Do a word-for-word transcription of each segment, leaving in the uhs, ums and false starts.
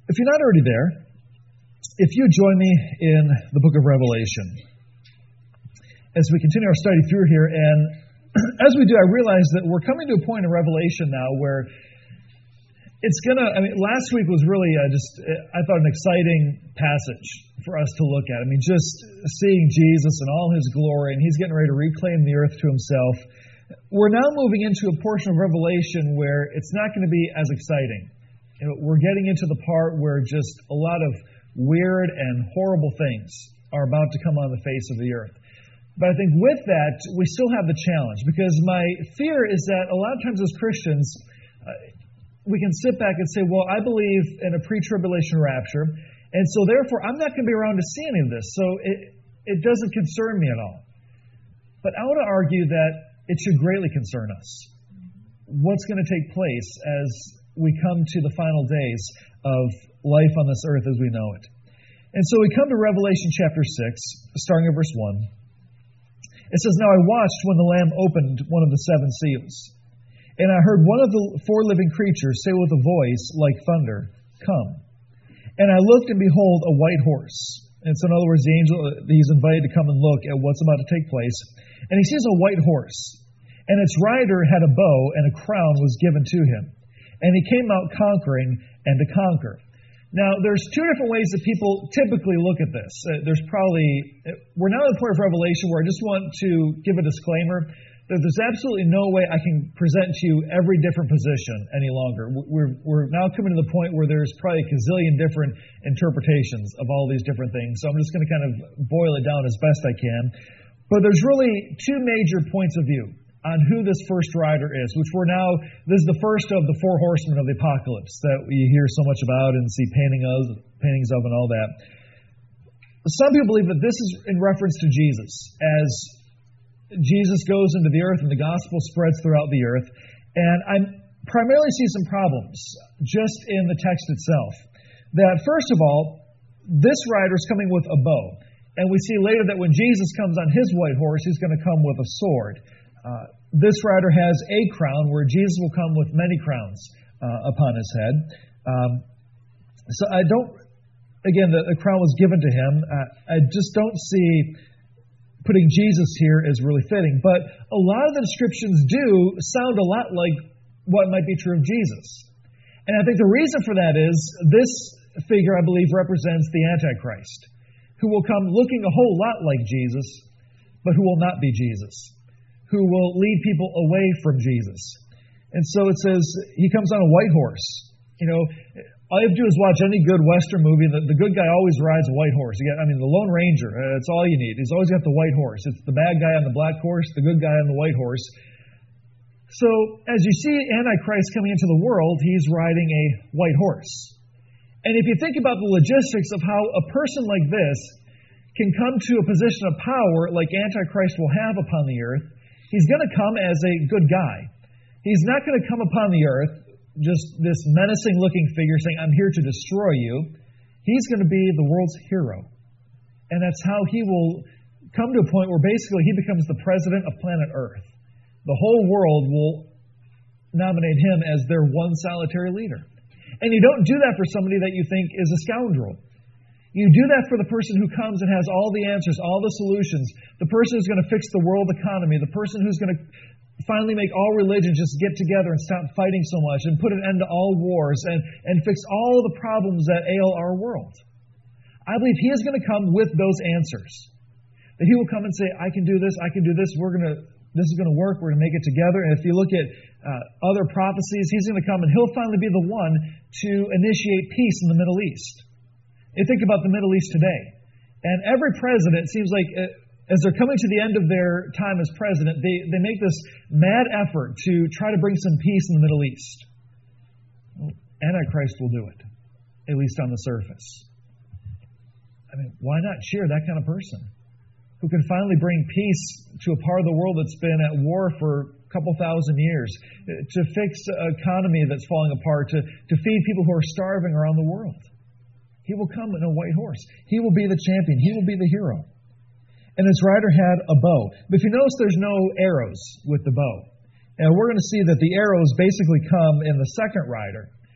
If you're not already there, if you join me in the book of Revelation, as we continue our study through here, and as we do, I realize that we're coming to a point in Revelation now where it's going to, I mean, last week was really uh, just, I thought, an exciting passage for us to look at. I mean, just seeing Jesus in all his glory, and he's getting ready to reclaim the earth to himself. We're now moving into a portion of Revelation where it's not going to be as exciting. You know, we're getting into the part where just a lot of weird and horrible things are about to come on the face of the earth. But I think with that, we still have the challenge, because my fear is that a lot of times as Christians, uh, we can sit back and say, well, I believe in a pre-tribulation rapture, and so therefore I'm not going to be around to see any of this, so it, it doesn't concern me at all. But I want to argue that it should greatly concern us. What's going to take place as we come to the final days of life on this earth as we know it. And so we come to Revelation chapter six, starting at verse one. It says, "Now I watched when the Lamb opened one of the seven seals. And I heard one of the four living creatures say with a voice like thunder, 'Come.' And I looked, and behold, a white horse." And so in other words, the angel, he's invited to come and look at what's about to take place. And he sees a white horse. And its rider had a bow, and a crown was given to him. And he came out conquering and to conquer. Now, there's two different ways that people typically look at this. Uh, there's probably, we're now at the point of Revelation where I just want to give a disclaimer that there's absolutely no way I can present to you every different position any longer. We're, we're now coming to the point where there's probably a gazillion different interpretations of all these different things. So I'm just going to kind of boil it down as best I can. But there's really two major points of view on who this first rider is, which we're now, this is the first of the four horsemen of the apocalypse that we hear so much about and see painting of, paintings of and all that. Some people believe that this is in reference to Jesus, as Jesus goes into the earth and the gospel spreads throughout the earth. And I primarily see some problems just in the text itself. That first of all, this rider is coming with a bow. And we see later that when Jesus comes on his white horse, he's going to come with a sword. Uh, this rider has a crown, where Jesus will come with many crowns uh, upon his head. Um, so I don't, again, the, the crown was given to him. Uh, I just don't see putting Jesus here as really fitting. But a lot of the descriptions do sound a lot like what might be true of Jesus. And I think the reason for that is this figure, I believe, represents the Antichrist, who will come looking a whole lot like Jesus, but who will not be Jesus, who will lead people away from Jesus. And so it says, he comes on a white horse. You know, all you have to do is watch any good Western movie. The, the good guy always rides a white horse. You get, I mean, the Lone Ranger, uh, it's all you need. He's always got the white horse. It's the bad guy on the black horse, the good guy on the white horse. So as you see Antichrist coming into the world, he's riding a white horse. And if you think about the logistics of how a person like this can come to a position of power like Antichrist will have upon the earth, he's going to come as a good guy. He's not going to come upon the earth, just this menacing-looking figure saying, "I'm here to destroy you." He's going to be the world's hero. And that's how he will come to a point where basically he becomes the president of planet Earth. The whole world will nominate him as their one solitary leader. And you don't do that for somebody that you think is a scoundrel. You do that for the person who comes and has all the answers, all the solutions, the person who's going to fix the world economy, the person who's going to finally make all religions just get together and stop fighting so much and put an end to all wars and, and fix all the problems that ail our world. I believe he is going to come with those answers. That he will come and say, "I can do this, I can do this, we're going to, this is going to work, we're going to make it together." And if you look at uh, other prophecies, he's going to come and he'll finally be the one to initiate peace in the Middle East. You think about the Middle East today. And every president, it seems like, as they're coming to the end of their time as president, they, they make this mad effort to try to bring some peace in the Middle East. Well, Antichrist will do it, at least on the surface. I mean, why not cheer that kind of person who can finally bring peace to a part of the world that's been at war for a couple thousand years, to fix an economy that's falling apart, to, to feed people who are starving around the world? He will come in a white horse. He will be the champion. He will be the hero. And his rider had a bow. But if you notice, there's no arrows with the bow. And we're going to see that the arrows basically come in the second rider.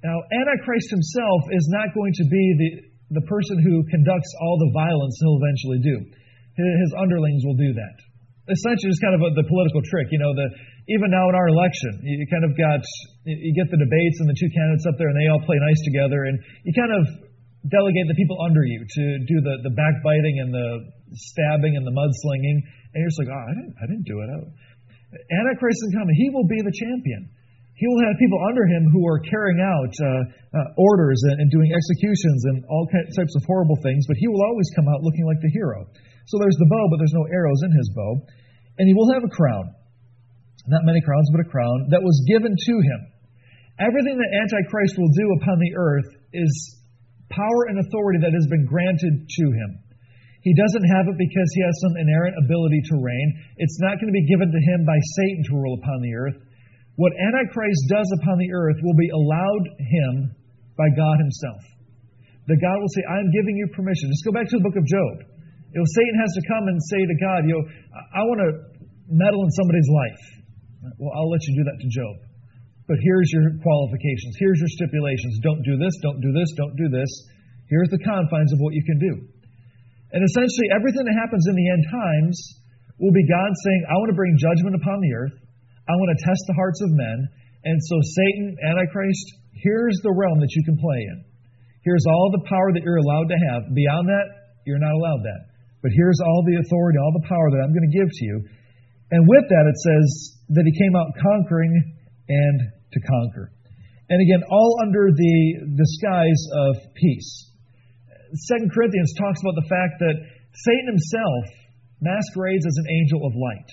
Now, Antichrist himself is not going to be the, the person who conducts all the violence he'll eventually do. His underlings will do that. Essentially, it's kind of a, the political trick. You know, the, even now in our election, you kind of got, you get the debates and the two candidates up there and they all play nice together, and you kind of delegate the people under you to do the, the backbiting and the stabbing and the mudslinging, and you're just like, oh, I didn't, I didn't do it. Oh. Antichrist is coming. He will be the champion. He will have people under him who are carrying out uh, uh, orders and, and doing executions and all types of horrible things, but he will always come out looking like the hero. So there's the bow, but there's no arrows in his bow. And he will have a crown. Not many crowns, but a crown that was given to him. Everything that Antichrist will do upon the earth is power and authority that has been granted to him. He doesn't have it because he has some inerrant ability to reign. It's not going to be given to him by Satan to rule upon the earth. What Antichrist does upon the earth will be allowed him by God himself. That God will say, I'm giving you permission. Just go back to the book of Job. You know, Satan has to come and say to God, you know, I want to meddle in somebody's life. Well, I'll let you do that to Job. But here's your qualifications. Here's your stipulations. Don't do this, don't do this, don't do this. Here's the confines of what you can do. And essentially, everything that happens in the end times will be God saying, I want to bring judgment upon the earth. I want to test the hearts of men. And so Satan, Antichrist, here's the realm that you can play in. Here's all the power that you're allowed to have. Beyond that, you're not allowed that. But here's all the authority, all the power that I'm going to give to you. And with that, it says that he came out conquering and to conquer. And again, all under the disguise of peace. Second Corinthians talks about the fact that Satan himself masquerades as an angel of light.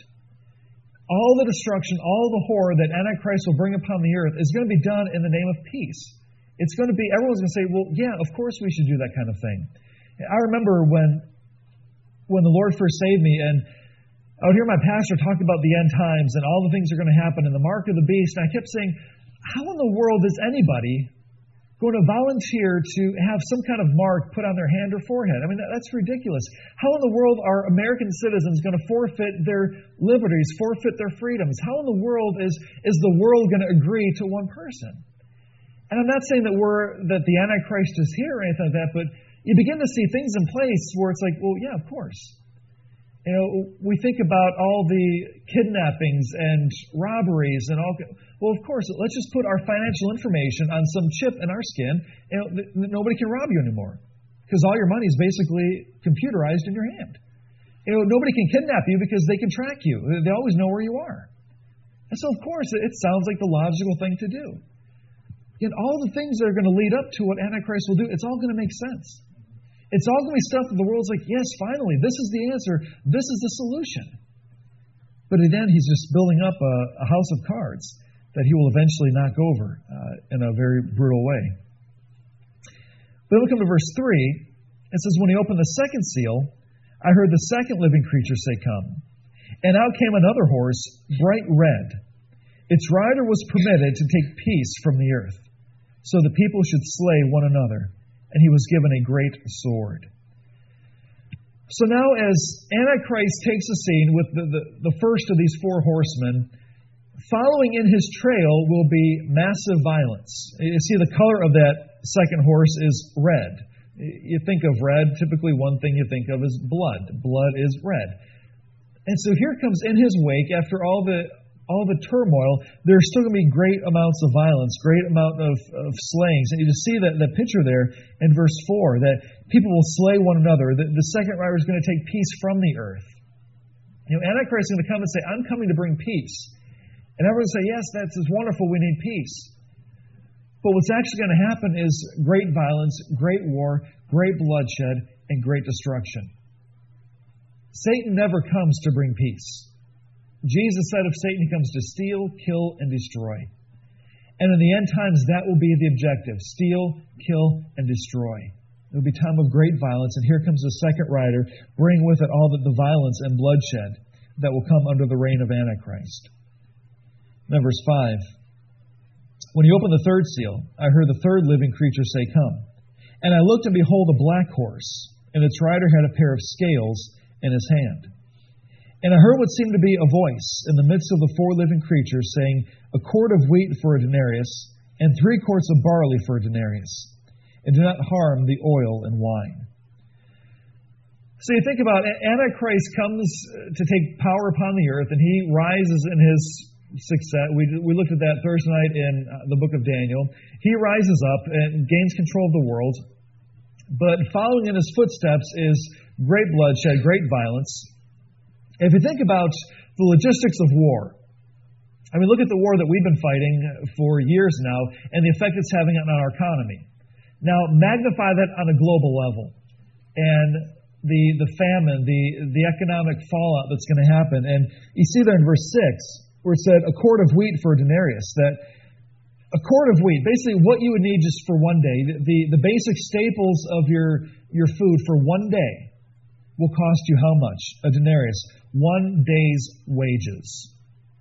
All the destruction, all the horror that Antichrist will bring upon the earth is going to be done in the name of peace. It's going to be, everyone's going to say, well, yeah, of course we should do that kind of thing. I remember when, when the Lord first saved me, and I would hear my pastor talk about the end times and all the things that are going to happen and the mark of the beast, and I kept saying, how in the world is anybody going to volunteer to have some kind of mark put on their hand or forehead? I mean, that, that's ridiculous. How in the world are American citizens going to forfeit their liberties, forfeit their freedoms? How in the world is, is the world going to agree to one person? And I'm not saying that we're that the Antichrist is here or anything like that, but you begin to see things in place where it's like, well, yeah, of course. You know, we think about all the kidnappings and robberies and all. Well, of course, let's just put our financial information on some chip in our skin. You know, th- nobody can rob you anymore because all your money is basically computerized in your hand. You know, nobody can kidnap you because they can track you. They always know where you are. And so, of course, it sounds like the logical thing to do. And all the things that are going to lead up to what Antichrist will do, it's all going to make sense. It's all going to be stuff that the world's like, yes, finally, this is the answer. This is the solution. But at the end, he's just building up a, a house of cards that he will eventually knock over uh, in a very brutal way. Then we come to verse three. It says, when he opened the second seal, I heard the second living creature say, come. And out came another horse, bright red. Its rider was permitted to take peace from the earth, so the people should slay one another. And he was given a great sword. So now as Antichrist takes the scene with the, the, the first of these four horsemen, following in his trail will be massive violence. You see the color of that second horse is red. You think of red, typically one thing you think of is blood. Blood is red. And so here comes in his wake, after all the all the turmoil, there's still going to be great amounts of violence, great amount of, of slayings. And you just see that the picture there in verse four, that people will slay one another. The, the second rider is going to take peace from the earth. You know, Antichrist is going to come and say, I'm coming to bring peace. And everyone will say, yes, that's wonderful, we need peace. But what's actually going to happen is great violence, great war, great bloodshed, and great destruction. Satan never comes to bring peace. Jesus said of Satan, he comes to steal, kill, and destroy. And in the end times, that will be the objective. Steal, kill, and destroy. It will be a time of great violence, and here comes the second rider, bringing with it all the, the violence and bloodshed that will come under the reign of Antichrist. Then verse five. When he opened the third seal, I heard the third living creature say, come. And I looked, and behold, a black horse, and its rider had a pair of scales in his hand. And I heard what seemed to be a voice in the midst of the four living creatures saying, a quart of wheat for a denarius, and three quarts of barley for a denarius, and do not harm the oil and wine. So you think about it, Antichrist comes to take power upon the earth, and he rises in his success. We, we looked at that Thursday night in the book of Daniel. He rises up and gains control of the world, but following in his footsteps is great bloodshed, great violence. If you think about the logistics of war, I mean, look at the war that we've been fighting for years now and the effect it's having on our economy. Now, magnify that on a global level. And the the famine, the, the economic fallout that's going to happen. And you see there in verse six, where it said, a quart of wheat for a denarius, that a quart of wheat, basically what you would need just for one day, the, the basic staples of your, your food for one day will cost you how much? A denarius. One day's wages.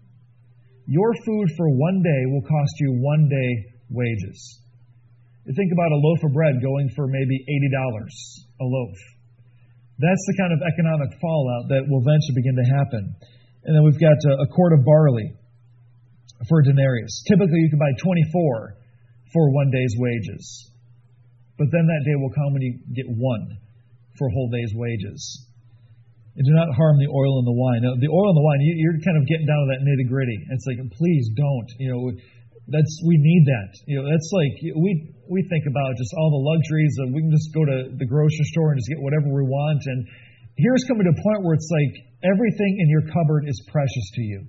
Your food for one day will cost you one day wages. You think about a loaf of bread going for maybe eighty dollars a loaf. That's the kind of economic fallout that will eventually begin to happen. And then we've got a, a quart of barley for a denarius. Typically, you can buy twenty-four for one day's wages. But then that day will come when you get one for a whole day's wages. And do not harm the oil and the wine. Now, the oil and the wine, you, you're kind of getting down to that nitty-gritty. It's like, please don't. You know, that's we need that. You know, that's like we we think about just all the luxuries of we can just go to the grocery store and just get whatever we want. And here's coming to a point where it's like everything in your cupboard is precious to you.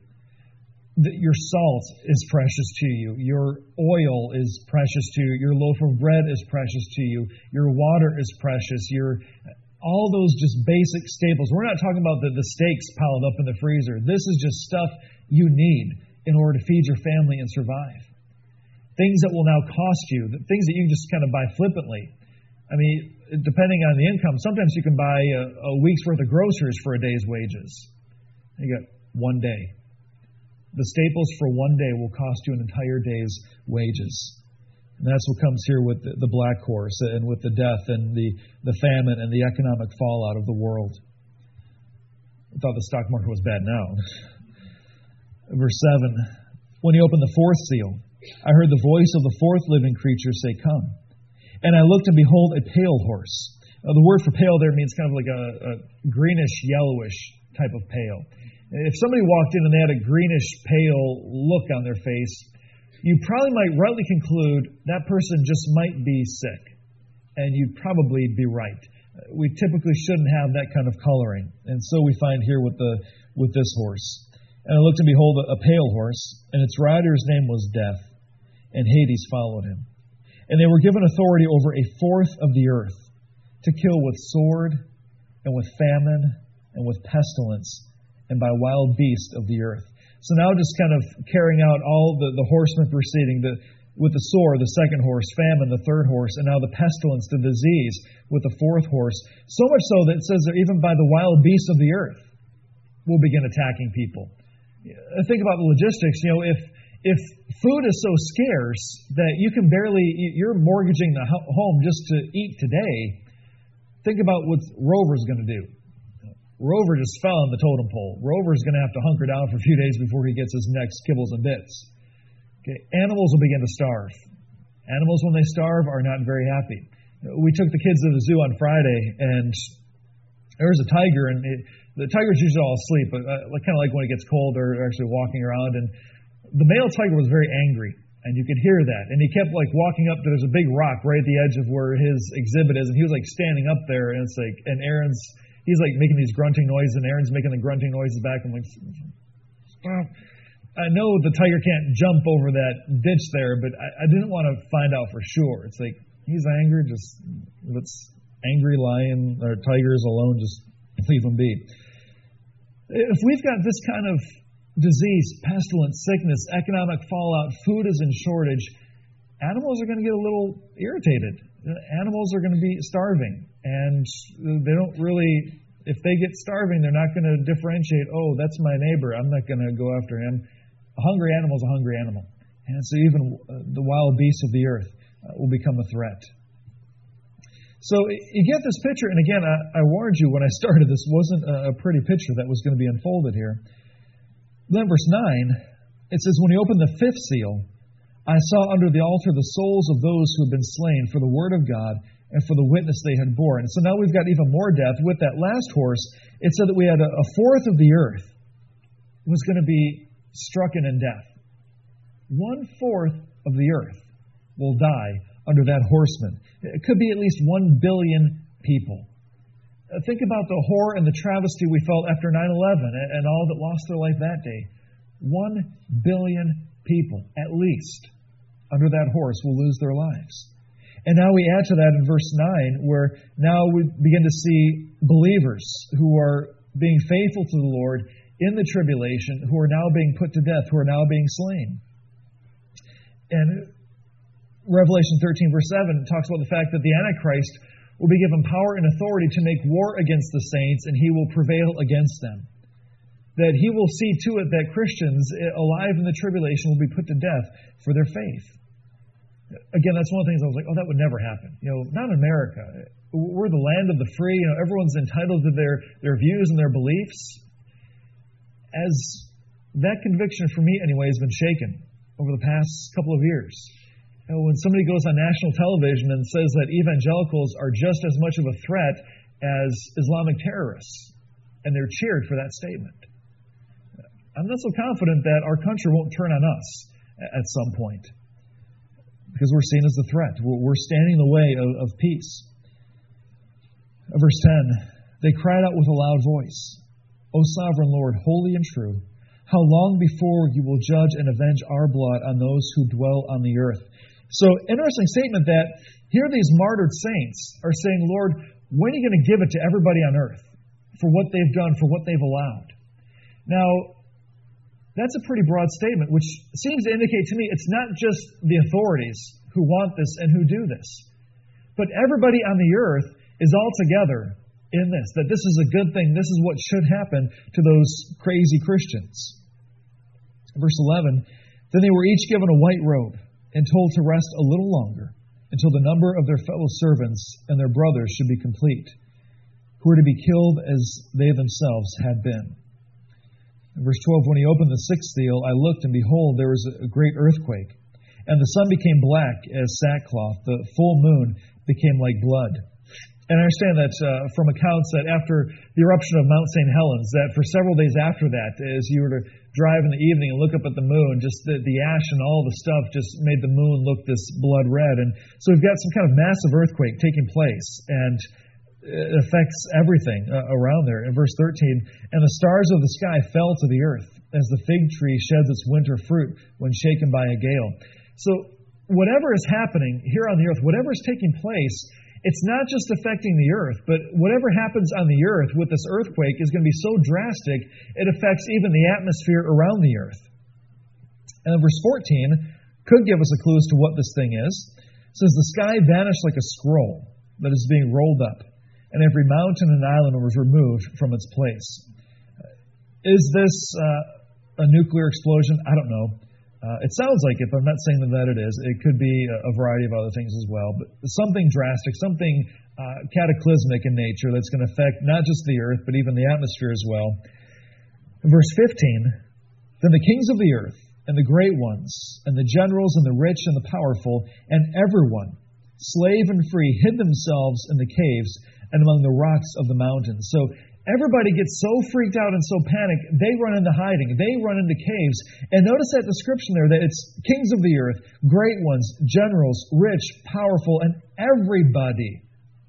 Your salt is precious to you. Your oil is precious to you. Your loaf of bread is precious to you. Your water is precious. Your all those just basic staples. We're not talking about the, the steaks piled up in the freezer. This is just stuff you need in order to feed your family and survive. Things that will now cost you, things that you can just kind of buy flippantly. I mean, depending on the income, sometimes you can buy a, a week's worth of groceries for a day's wages. You got one day. The staples for one day will cost you an entire day's wages. And that's what comes here with the, the black horse and with the death and the, the famine and the economic fallout of the world. I thought the stock market was bad now. Verse seven, when he opened the fourth seal, I heard the voice of the fourth living creature say, come. And I looked, and behold, a pale horse. Now, the word for pale there means kind of like a, a greenish, yellowish type of pale. If somebody walked in and they had a greenish, pale look on their face, you probably might rightly conclude that person just might be sick. And you'd probably be right. We typically shouldn't have that kind of coloring. And so we find here with the with this horse. And I looked, and behold, a pale horse, and its rider's name was Death, and Hades followed him. And they were given authority over a fourth of the earth to kill with sword and with famine and with pestilence and by wild beast of the earth. So now just kind of carrying out all the, the horsemen preceding, the, with the sword, the second horse, famine, the third horse, and now the pestilence, the disease, with the fourth horse. So much so that it says that even by the wild beasts of the earth will begin attacking people. Think about the logistics. You know, if if food is so scarce that you can barely, you're mortgaging the home just to eat today, think about what Rover's going to do. Rover just fell on the totem pole. Rover's going to have to hunker down for a few days before he gets his next kibbles and bits. Okay, animals will begin to starve. Animals, when they starve, are not very happy. We took the kids to the zoo on Friday, and there was a tiger, and it, the tiger's usually all asleep, but uh, kind of like when it gets cold, they're actually walking around, and the male tiger was very angry, and you could hear that, and he kept like walking up to, there's a big rock right at the edge of where his exhibit is, and he was like standing up there, and it's like, and Aaron's, he's like making these grunting noises, and Aaron's making the grunting noises back. I'm like, stop. I know the tiger can't jump over that ditch there, but I, I didn't want to find out for sure. It's like, he's angry, just let's angry lion or tigers alone, just leave them be. If we've got this kind of disease, pestilence, sickness, economic fallout, food is in shortage, animals are going to get a little irritated. Animals are going to be starving, and they don't really, if they get starving, they're not going to differentiate, oh, that's my neighbor, I'm not going to go after him. A hungry animal is a hungry animal. And so even the wild beasts of the earth will become a threat. So you get this picture, and again, I, I warned you when I started, this wasn't a pretty picture that was going to be unfolded here. Then verse nine, it says, when he opened the fifth seal, I saw under the altar the souls of those who had been slain for the word of God and for the witness they had borne. So now we've got even more death. With that last horse, it said that we had a, a fourth of the earth was going to be stricken in death. One-fourth of the earth will die under that horseman. It could be at least one billion people. Uh, think about the horror and the travesty we felt after nine eleven and, and all that lost their life that day. One billion people, at least, under that horse will lose their lives. And now we add to that in verse nine, where now we begin to see believers who are being faithful to the Lord in the tribulation, who are now being put to death, who are now being slain. And Revelation thirteen, verse seven, talks about the fact that the Antichrist will be given power and authority to make war against the saints, and he will prevail against them. That he will see to it that Christians alive in the tribulation will be put to death for their faith. Again, that's one of the things I was like, oh, that would never happen. You know, not in America. We're the land of the free. You know, everyone's entitled to their, their views and their beliefs. As that conviction, for me anyway, has been shaken over the past couple of years. You know, when somebody goes on national television and says that evangelicals are just as much of a threat as Islamic terrorists, and they're cheered for that statement. I'm not so confident that our country won't turn on us at some point, because we're seen as a threat. We're standing in the way of, of peace. Verse ten, they cried out with a loud voice, O sovereign Lord, holy and true, how long before you will judge and avenge our blood on those who dwell on the earth? So, interesting statement that here these martyred saints are saying, Lord, when are you going to give it to everybody on earth for what they've done, for what they've allowed? Now, that's a pretty broad statement, which seems to indicate to me it's not just the authorities who want this and who do this, but everybody on the earth is all together in this, that this is a good thing, this is what should happen to those crazy Christians. Verse eleven, then they were each given a white robe and told to rest a little longer until the number of their fellow servants and their brothers should be complete, who were to be killed as they themselves had been. In verse twelve, when he opened the sixth seal, I looked, and behold, there was a great earthquake, and the sun became black as sackcloth, the full moon became like blood. And I understand that uh, from accounts that after the eruption of Mount Saint Helens, that for several days after that, as you were to drive in the evening and look up at the moon, just the, the ash and all the stuff just made the moon look this blood red. And so we've got some kind of massive earthquake taking place, and it affects everything uh, around there. In verse thirteen, and the stars of the sky fell to the earth, as the fig tree sheds its winter fruit when shaken by a gale. So whatever is happening here on the earth, whatever is taking place, it's not just affecting the earth, but whatever happens on the earth with this earthquake is going to be so drastic, it affects even the atmosphere around the earth. And verse fourteen could give us a clue as to what this thing is. It says, the sky vanished like a scroll that is being rolled up, and every mountain and island was removed from its place. Is this uh, a nuclear explosion? I don't know. Uh, it sounds like it, but I'm not saying that, that it is. It could be a, a variety of other things as well. But something drastic, something uh, cataclysmic in nature that's going to affect not just the earth, but even the atmosphere as well. In verse fifteen, then the kings of the earth, and the great ones, and the generals, and the rich, and the powerful, and everyone, slave and free, hid themselves in the caves and among the rocks of the mountains. So everybody gets so freaked out and so panicked, they run into hiding. They run into caves. And notice that description there, that it's kings of the earth, great ones, generals, rich, powerful, and everybody.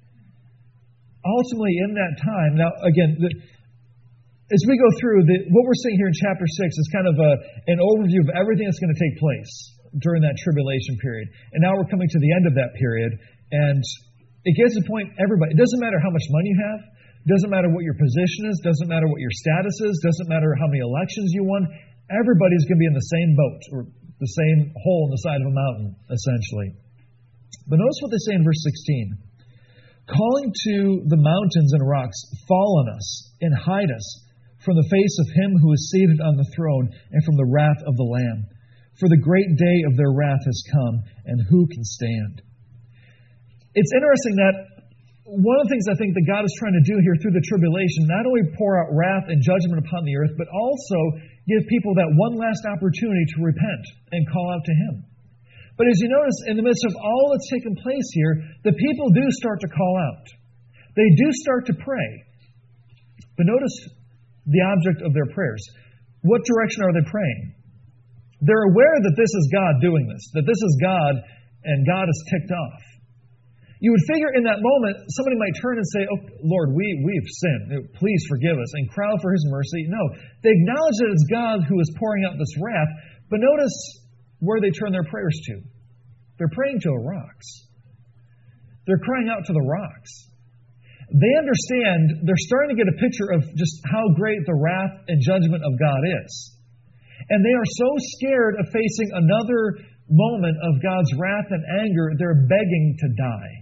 Ultimately, in that time, now again, the, as we go through, the, what we're seeing here in chapter six is kind of a, an overview of everything that's going to take place during that tribulation period. And now we're coming to the end of that period, and it gets to the point, everybody, it doesn't matter how much money you have, doesn't matter what your position is, doesn't matter what your status is, doesn't matter how many elections you won, everybody's going to be in the same boat, or the same hole in the side of a mountain, essentially. But notice what they say in verse sixteen. Calling to the mountains and rocks, fall on us and hide us from the face of him who is seated on the throne and from the wrath of the Lamb. For the great day of their wrath has come, and who can stand? It's interesting that one of the things I think that God is trying to do here through the tribulation, not only pour out wrath and judgment upon the earth, but also give people that one last opportunity to repent and call out to Him. But as you notice, in the midst of all that's taken place here, the people do start to call out. They do start to pray. But notice the object of their prayers. What direction are they praying? They're aware that this is God doing this, that this is God, and God is ticked off. You would figure in that moment, somebody might turn and say, oh, Lord, we, we've sinned. Please forgive us, and cry out for His mercy. No, they acknowledge that it's God who is pouring out this wrath, but notice where they turn their prayers to. They're praying to the rocks. They're crying out to the rocks. They understand, they're starting to get a picture of just how great the wrath and judgment of God is. And they are so scared of facing another moment of God's wrath and anger, they're begging to die.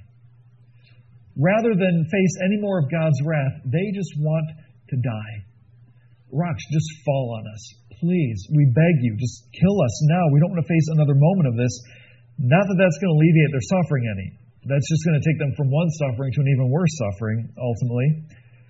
Rather than face any more of God's wrath, they just want to die. Rocks, just fall on us. Please, we beg you, just kill us now. We don't want to face another moment of this. Not that that's going to alleviate their suffering any. That's just going to take them from one suffering to an even worse suffering, ultimately.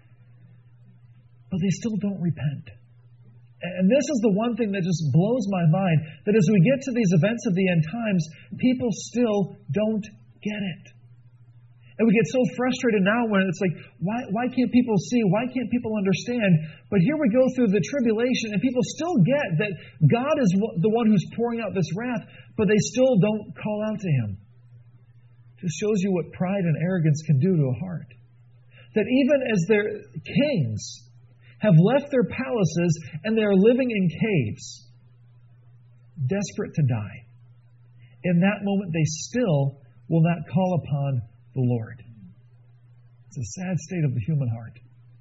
But they still don't repent. And this is the one thing that just blows my mind, that as we get to these events of the end times, people still don't get it. And we get so frustrated now when it's like, why, why can't people see? Why can't people understand? But here we go through the tribulation, and people still get that God is the one who's pouring out this wrath, but they still don't call out to Him. It just shows you what pride and arrogance can do to a heart. That even as their kings have left their palaces and they are living in caves, desperate to die, in that moment they still will not call upon the Lord. It's a sad state of the human heart.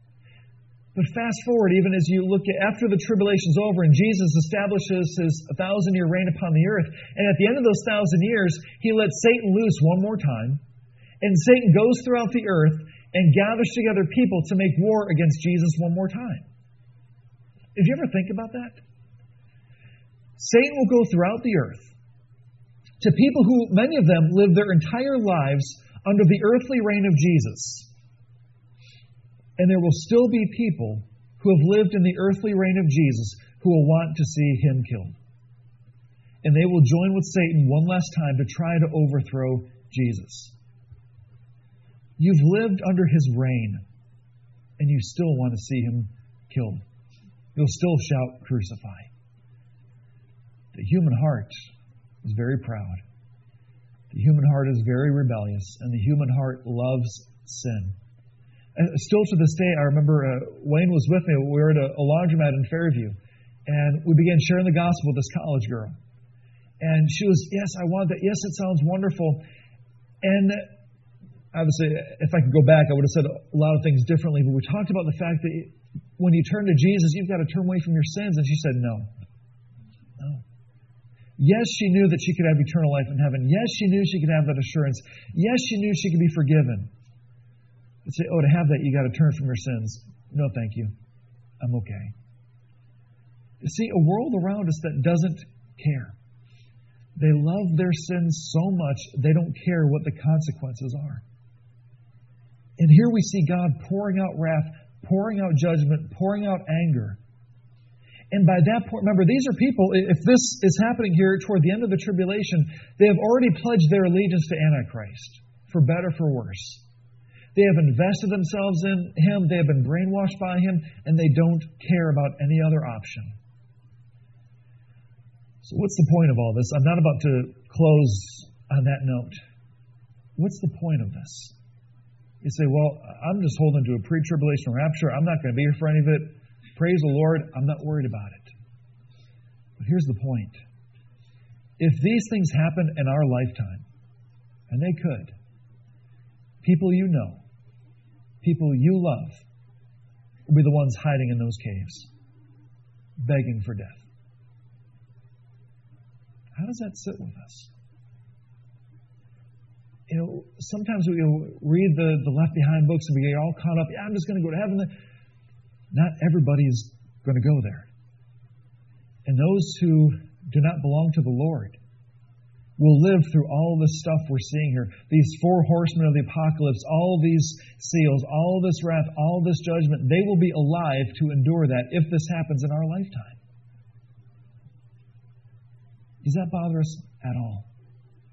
But fast forward, even as you look at after the tribulation's over and Jesus establishes His thousand-year reign upon the earth, and at the end of those thousand years, He lets Satan loose one more time, and Satan goes throughout the earth and gathers together people to make war against Jesus one more time. Did you ever think about that? Satan will go throughout the earth to people who, many of them, live their entire lives under the earthly reign of Jesus. And there will still be people who have lived in the earthly reign of Jesus who will want to see Him killed. And they will join with Satan one last time to try to overthrow Jesus. You've lived under His reign, and you still want to see Him killed. You'll still shout, crucify. The human heart is very proud. The human heart is very rebellious, and the human heart loves sin. And still to this day, I remember uh, Wayne was with me. We were at a, a laundromat in Fairview, and we began sharing the gospel with this college girl. And she was, yes, I want that. Yes, it sounds wonderful. And obviously, if I could go back, I would have said a lot of things differently, but we talked about the fact that when you turn to Jesus, you've got to turn away from your sins. And she said, no. No. Yes, she knew that she could have eternal life in heaven. Yes, she knew she could have that assurance. Yes, she knew she could be forgiven. But say, oh, to have that, you got to turn from your sins. No, thank you. I'm okay. You see, a world around us that doesn't care. They love their sins so much, they don't care what the consequences are. And here we see God pouring out wrath, pouring out judgment, pouring out anger. And by that point, remember, these are people, if this is happening here toward the end of the tribulation, they have already pledged their allegiance to Antichrist, for better, for worse. They have invested themselves in him, they have been brainwashed by him, and they don't care about any other option. So what's the point of all this? I'm not about to close on that note. What's the point of this? You say, well, I'm just holding to a pre-tribulation rapture. I'm not going to be here for any of it. Praise the Lord, I'm not worried about it. But here's the point. If these things happen in our lifetime, and they could, people you know, people you love, will be the ones hiding in those caves, begging for death. How does that sit with us? You know, sometimes we you know, read the, the Left Behind books and we get all caught up, yeah, I'm just going to go to heaven. Not everybody's going to go there. And those who do not belong to the Lord will live through all this stuff we're seeing here. These four horsemen of the apocalypse, all these seals, all this wrath, all this judgment, they will be alive to endure that if this happens in our lifetime. Does that bother us at all?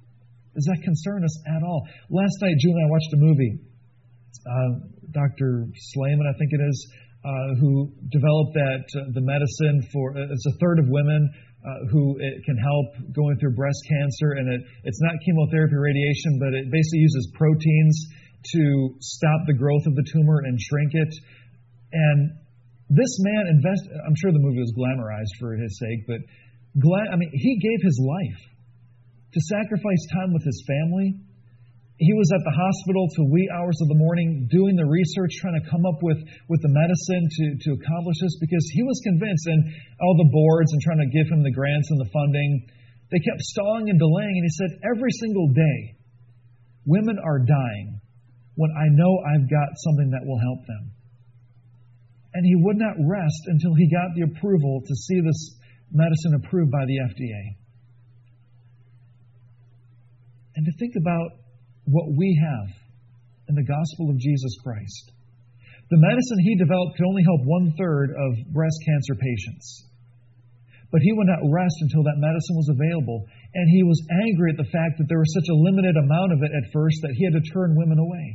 Does that concern us at all? Last night, Julie and I watched a movie. Uh, Doctor Slayman, I think it is, uh, who developed that uh, the medicine for uh, it's a third of women uh, who it can help going through breast cancer, and it, it's not chemotherapy or radiation, but it basically uses proteins to stop the growth of the tumor and shrink it. And this man invest. I'm sure the movie was glamorized for his sake, but gla- I mean, he gave his life to sacrifice time with his family. He was at the hospital till wee hours of the morning doing the research, trying to come up with, with the medicine to, to accomplish this, because he was convinced, and all the boards and trying to give him the grants and the funding, they kept stalling and delaying. And he said, every single day, women are dying when I know I've got something that will help them. And he would not rest until he got the approval to see this medicine approved by the F D A. And to think about what we have in the gospel of Jesus Christ. The medicine he developed could only help one-third of breast cancer patients. But he would not rest until that medicine was available. And he was angry at the fact that there was such a limited amount of it at first that he had to turn women away.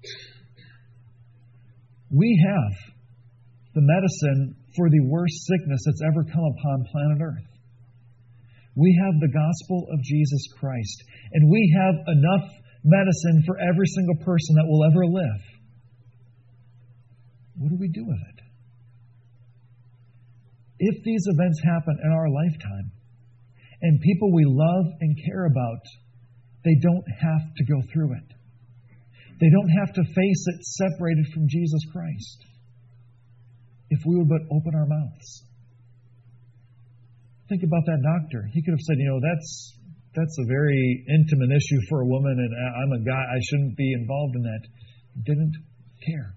We have the medicine for the worst sickness that's ever come upon planet Earth. We have the gospel of Jesus Christ. And we have enough medicine for every single person that will ever live. What do we do with it? If these events happen in our lifetime, and people we love and care about, they don't have to go through it. They don't have to face it separated from Jesus Christ. If we would but open our mouths. Think about that doctor. He could have said, you know, that's That's a very intimate issue for a woman, and I'm a guy, I shouldn't be involved in that. He didn't care.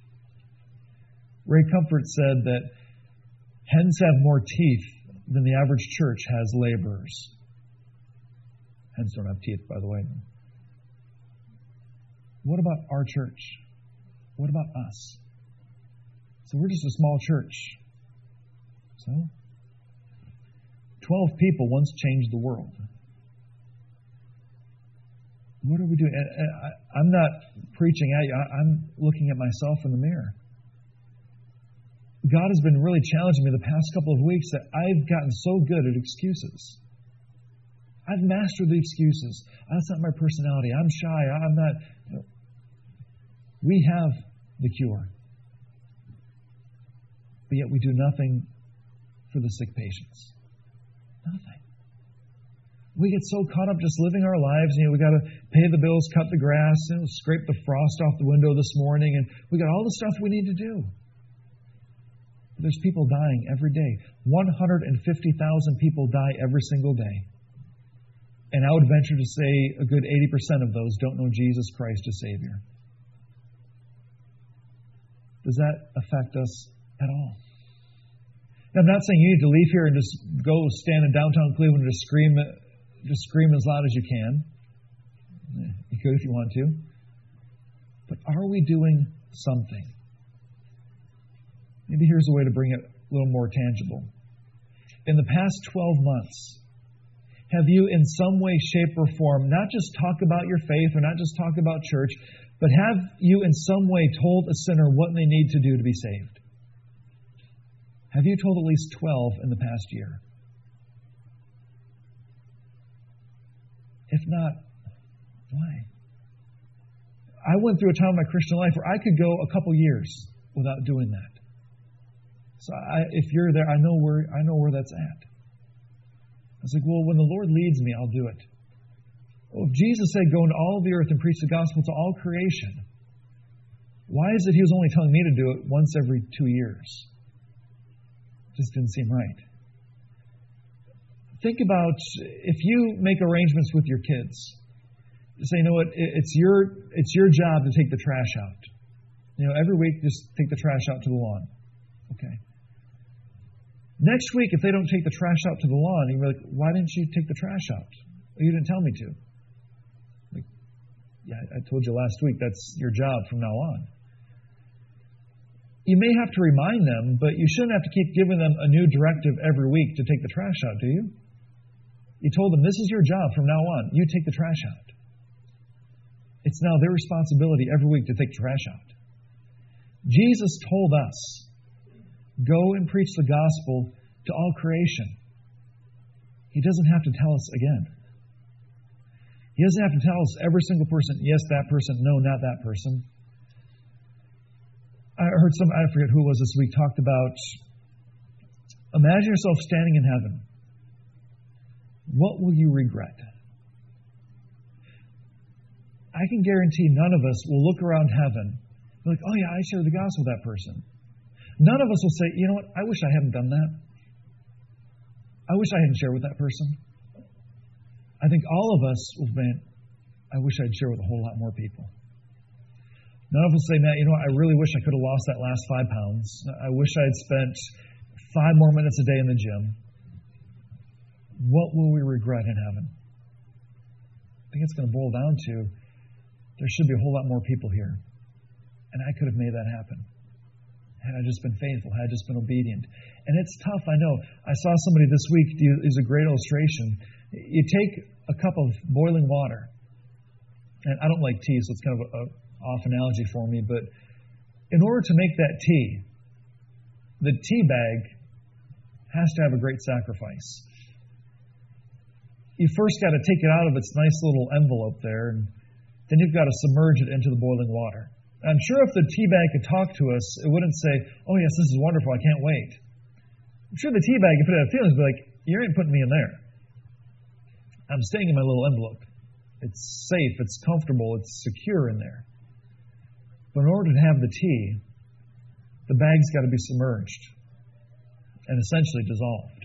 Ray Comfort said that hens have more teeth than the average church has laborers. Hens don't have teeth, by the way. What about our church? What about us? So we're just a small church. So, twelve people once changed the world. What are we doing? I'm not preaching at you. I'm looking at myself in the mirror. God has been really challenging me the past couple of weeks that I've gotten so good at excuses. I've mastered the excuses. That's not my personality. I'm shy. I'm not. You know, we have the cure. But yet we do nothing for the sick patients. Nothing. We get so caught up just living our lives. You know, we got to pay the bills, cut the grass, you know, scrape the frost off the window this morning, and we got all the stuff we need to do. But there's people dying every day. one hundred fifty thousand people die every single day. And I would venture to say a good eighty percent of those don't know Jesus Christ as Savior. Does that affect us at all? Now, I'm not saying you need to leave here and just go stand in downtown Cleveland and just scream Just scream as loud as you can. You could if you want to. But are we doing something? Maybe here's a way to bring it a little more tangible. In the past twelve months, have you in some way, shape, or form not just talk about your faith or not just talk about church, but have you in some way told a sinner what they need to do to be saved? Have you told at least twelve in the past year? If not, why? I went through a time in my Christian life where I could go a couple years without doing that. So I, if you're there, I know where I know where that's at. I was like, well, when the Lord leads me, I'll do it. Well, if Jesus said, go into all the earth and preach the gospel to all creation, why is it He was only telling me to do it once every two years? It just didn't seem right. Think about if you make arrangements with your kids. You say, you know what, it's your it's your job to take the trash out. You know, every week just take the trash out to the lawn. Okay. Next week, if they don't take the trash out to the lawn, you're like, why didn't you take the trash out? Well, you didn't tell me to. Like, yeah, I told you last week that's your job from now on. You may have to remind them, but you shouldn't have to keep giving them a new directive every week to take the trash out, do you? He told them, this is your job from now on. You take the trash out. It's now their responsibility every week to take the trash out. Jesus told us, go and preach the gospel to all creation. He doesn't have to tell us again. He doesn't have to tell us every single person, yes, that person, no, not that person. I heard some, I forget who it was this week, talked about, imagine yourself standing in heaven. What will you regret? I can guarantee none of us will look around heaven and be like, oh yeah, I shared the gospel with that person. None of us will say, you know what, I wish I hadn't done that. I wish I hadn't shared with that person. I think all of us will think, I wish I'd share with a whole lot more people. None of us say, Matt, you know what, I really wish I could have lost that last five pounds. I wish I had spent five more minutes a day in the gym. What will we regret in heaven? I think it's going to boil down to, there should be a whole lot more people here. And I could have made that happen. Had I just been faithful, had I just been obedient. And it's tough, I know. I saw somebody this week use a great illustration. You take a cup of boiling water, and I don't like tea, so it's kind of an off analogy for me, but in order to make that tea, the tea bag has to have a great sacrifice. You first got to take it out of its nice little envelope there, and then you've got to submerge it into the boiling water. I'm sure if the tea bag could talk to us, it wouldn't say, oh yes, this is wonderful, I can't wait. I'm sure the tea bag, if it had feelings, would be like, you ain't putting me in there. I'm staying in my little envelope. It's safe, it's comfortable, it's secure in there. But in order to have the tea, the bag's got to be submerged and essentially dissolved.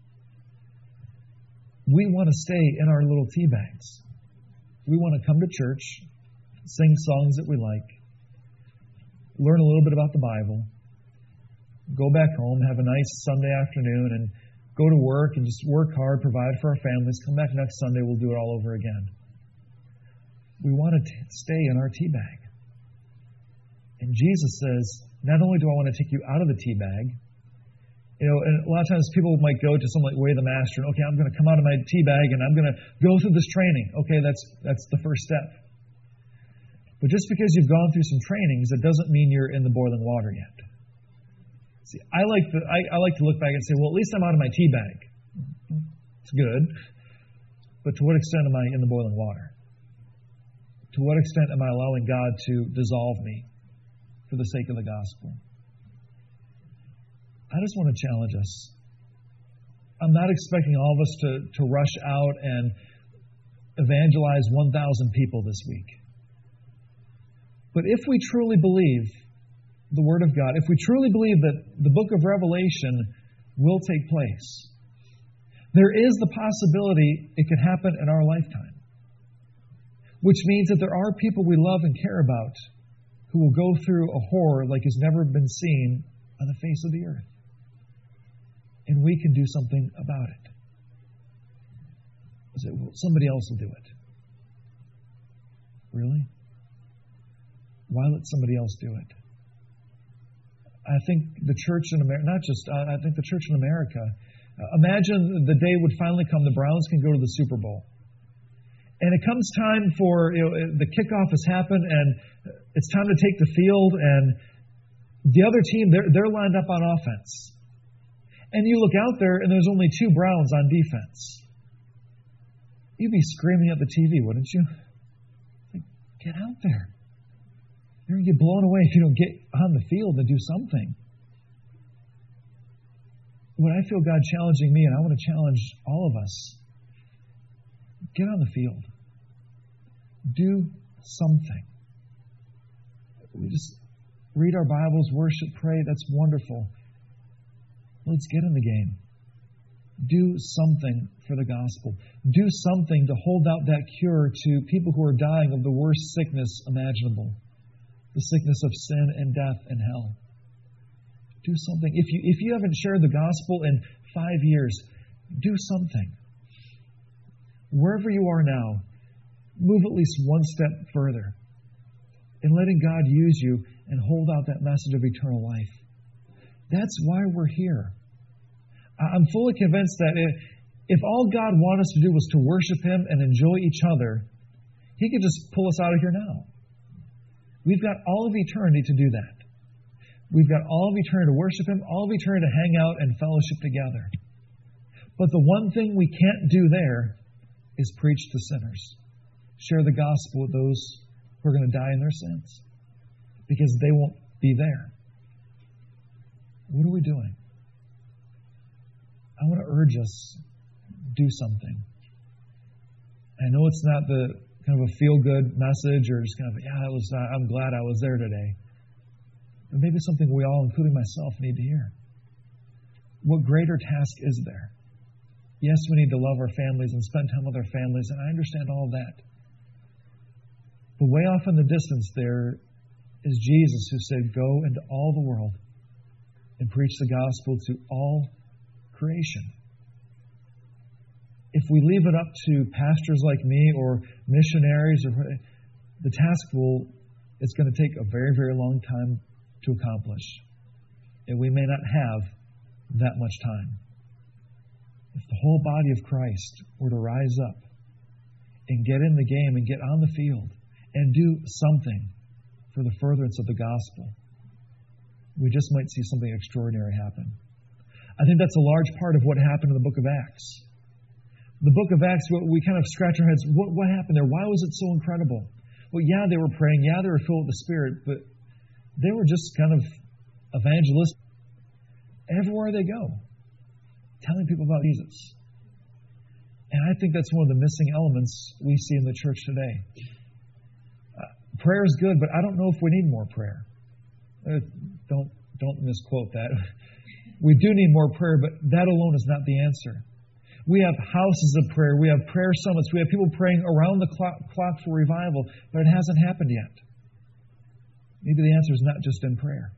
We want to stay in our little tea bags. We want to come to church, sing songs that we like, learn a little bit about the Bible, go back home, have a nice Sunday afternoon, and go to work and just work hard, provide for our families, come back next Sunday, we'll do it all over again. We want to t- stay in our tea bag. And Jesus says, not only do I want to take you out of the tea bag, you know, and a lot of times people might go to someone like Way the Master, and okay, I'm going to come out of my tea bag and I'm going to go through this training. Okay, that's that's the first step. But just because you've gone through some trainings, that doesn't mean you're in the boiling water yet. See, I like to, I, I like to look back and say, well, at least I'm out of my tea bag. It's good. But to what extent am I in the boiling water? To what extent am I allowing God to dissolve me for the sake of the gospel? I just want to challenge us. I'm not expecting all of us to, to rush out and evangelize one thousand people this week. But if we truly believe the Word of God, if we truly believe that the book of Revelation will take place, there is the possibility it could happen in our lifetime. Which means that there are people we love and care about who will go through a horror like has never been seen on the face of the earth. And we can do something about it. Say, well, somebody else will do it. Really? Why let somebody else do it? I think the church in America, not just, uh, I think the church in America, uh, imagine the day would finally come, the Browns can go to the Super Bowl. And it comes time for, you know, the kickoff has happened and it's time to take the field, and the other team, they're, they're lined up on offense. And you look out there and there's only two Browns on defense. You'd be screaming at the T V, wouldn't you? Like, get out there. You're going to get blown away if you don't get on the field and do something. When I feel God challenging me, and I want to challenge all of us, get on the field. Do something. We just read our Bibles, worship, pray. That's wonderful. Let's get in the game. Do something for the gospel. Do something to hold out that cure to people who are dying of the worst sickness imaginable. The sickness of sin and death and hell. Do something. If you, if you haven't shared the gospel in five years, do something. Wherever you are now, move at least one step further in letting God use you and hold out that message of eternal life. That's why we're here. I'm fully convinced that If all God wanted us to do was to worship Him and enjoy each other, He could just pull us out of here now. We've got all of eternity to do that. We've got all of eternity to worship Him, all of eternity to hang out and fellowship together. But the one thing we can't do there is preach to sinners. Share the gospel with those who are going to die in their sins. Because they won't be there. What are we doing? I want to urge us, do something. I know it's not the kind of a feel-good message or just kind of, yeah, I was, I'm glad I was there today. But maybe something we all, including myself, need to hear. What greater task is there? Yes, we need to love our families and spend time with our families, and I understand all of that. But way off in the distance there is Jesus who said, go into all the world and preach the gospel to all creation. If we leave it up to pastors like me or missionaries, or the task will, it's going to take a very, very long time to accomplish. And we may not have that much time. If the whole body of Christ were to rise up and get in the game and get on the field and do something for the furtherance of the gospel, we just might see something extraordinary happen. I think that's a large part of what happened in the book of Acts. The book of Acts, we kind of scratch our heads. What, what happened there? Why was it so incredible? Well, yeah, they were praying. Yeah, they were filled with the Spirit. But they were just kind of evangelists everywhere they go, telling people about Jesus. And I think that's one of the missing elements we see in the church today. Uh, prayer is good, but I don't know if we need more prayer. Uh, don't, don't misquote that. We do need more prayer, but that alone is not the answer. We have houses of prayer. We have prayer summits. We have people praying around the clock, clock for revival, but it hasn't happened yet. Maybe the answer is not just in prayer.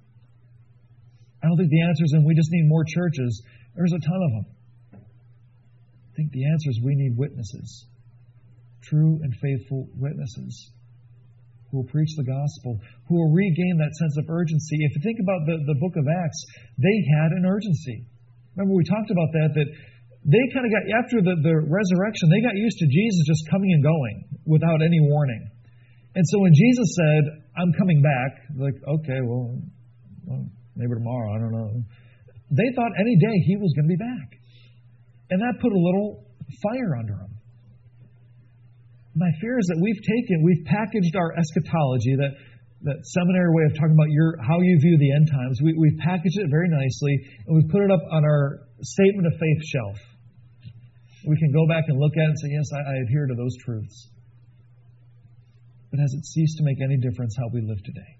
I don't think the answer is in we just need more churches. There's a ton of them. I think the answer is we need witnesses. True and faithful witnesses who will preach the gospel, who will regain that sense of urgency. If you think about the, the book of Acts, they had an urgency. Remember, we talked about that, that they kind of got, after the, the resurrection, they got used to Jesus just coming and going without any warning. And so when Jesus said, I'm coming back, like, okay, well, well maybe tomorrow, I don't know. They thought any day He was going to be back. And that put a little fire under them. My fear is that we've taken, we've packaged our eschatology, that, that seminary way of talking about your how you view the end times. We, we've packaged it very nicely, and we've put it up on our statement of faith shelf. We can go back and look at it and say, yes, I, I adhere to those truths. But has it ceased to make any difference how we live today?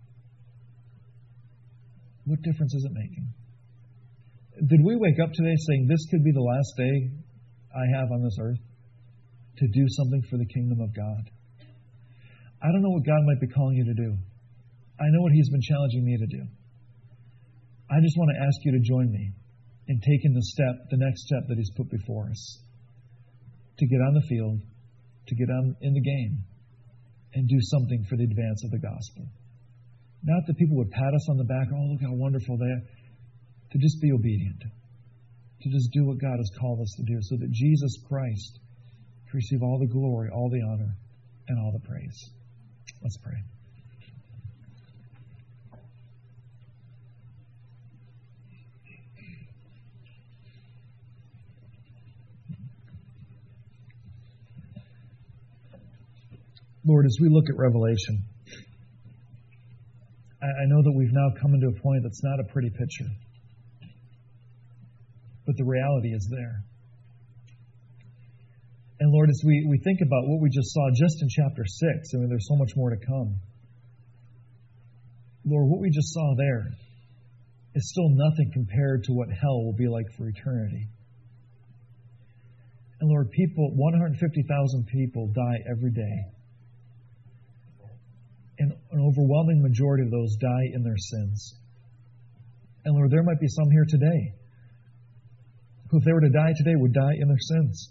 What difference is it making? Did we wake up today saying, this could be the last day I have on this earth to do something for the kingdom of God? I don't know what God might be calling you to do. I know what He's been challenging me to do. I just want to ask you to join me in taking the step, the next step that He's put before us, to get on the field, to get on in the game, and do something for the advance of the gospel. Not that people would pat us on the back, oh, look how wonderful they are. To just be obedient. To just do what God has called us to do, so that Jesus Christ can receive all the glory, all the honor, and all the praise. Let's pray. Lord, as we look at Revelation, I know that we've now come into a point that's not a pretty picture. But the reality is there. And Lord, as we, we think about what we just saw just in chapter six, I mean, there's so much more to come. Lord, what we just saw there is still nothing compared to what hell will be like for eternity. And Lord, people, one hundred fifty thousand people die every day. And an overwhelming majority of those die in their sins. And Lord, there might be some here today who, if they were to die today, would die in their sins.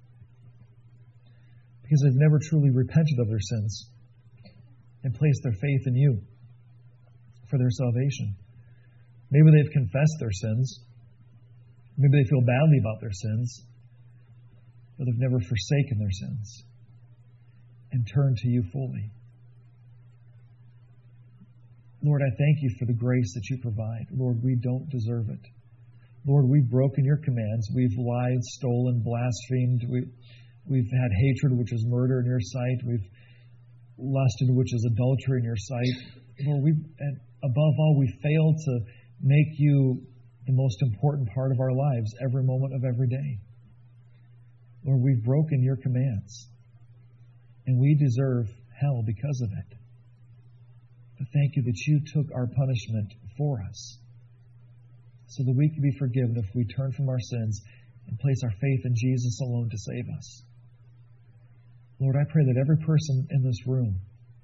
Because they've never truly repented of their sins and placed their faith in You for their salvation. Maybe they've confessed their sins. Maybe they feel badly about their sins. but have never forsaken their sins and turned to you fully. Lord, I thank you for the grace that you provide. Lord, we don't deserve it. Lord, we've broken your commands. We've lied, stolen, blasphemed. We've, we've had hatred, which is murder in your sight. We've lusted, which is adultery in your sight. Lord, we, and above all, we failed to make you the most important part of our lives every moment of every day. Lord, we've broken your commands, and we deserve hell because of it. But thank you that you took our punishment for us so that we can be forgiven if we turn from our sins and place our faith in Jesus alone to save us. Lord, I pray that every person in this room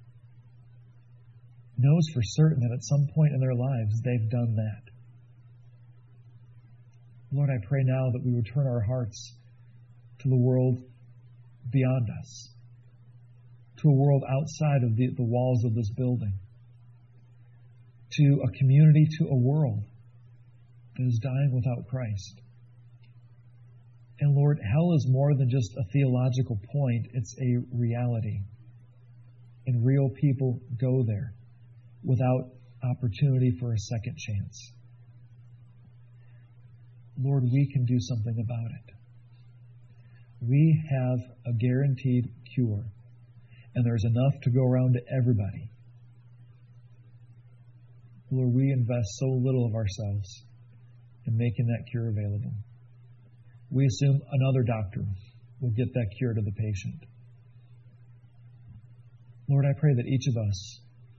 knows for certain that at some point in their lives they've done that. Lord, I pray now that we would turn our hearts to the world beyond us, to a world outside of the, the walls of this building, to a community, to a world that is dying without Christ. And Lord, hell is more than just a theological point, it's a reality. And real people go there without opportunity for a second chance. Lord, we can do something about it. We have a guaranteed cure, and there's enough to go around to everybody. Lord, we invest so little of ourselves in making that cure available. We assume another doctor will get that cure to the patient. Lord, I pray that each of us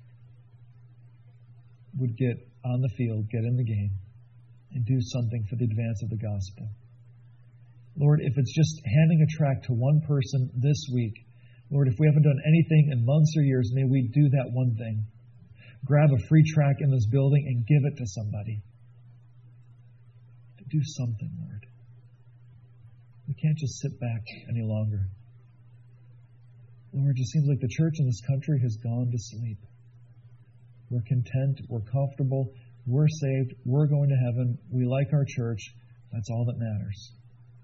would get on the field, get in the game, and do something for the advance of the gospel. Lord, if it's just handing a tract to one person this week, Lord, if we haven't done anything in months or years, may we do that one thing. Grab a free tract in this building and give it to somebody. To do something, Lord. We can't just sit back any longer. Lord, it just seems like the church in this country has gone to sleep. We're content, we're comfortable, we're saved, we're going to heaven, we like our church, that's all that matters.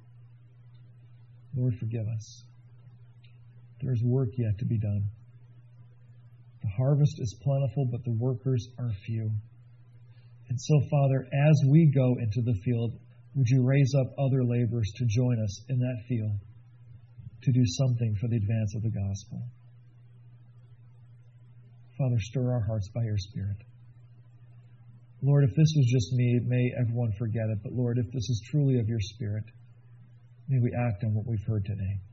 Lord, forgive us. There's work yet to be done. The harvest is plentiful, but the workers are few. And so, Father, as we go into the field, would you raise up other laborers to join us in that field to do something for the advance of the gospel? Father, stir our hearts by your Spirit. Lord, if this was just me, may everyone forget it. But Lord, if this is truly of your Spirit, may we act on what we've heard today.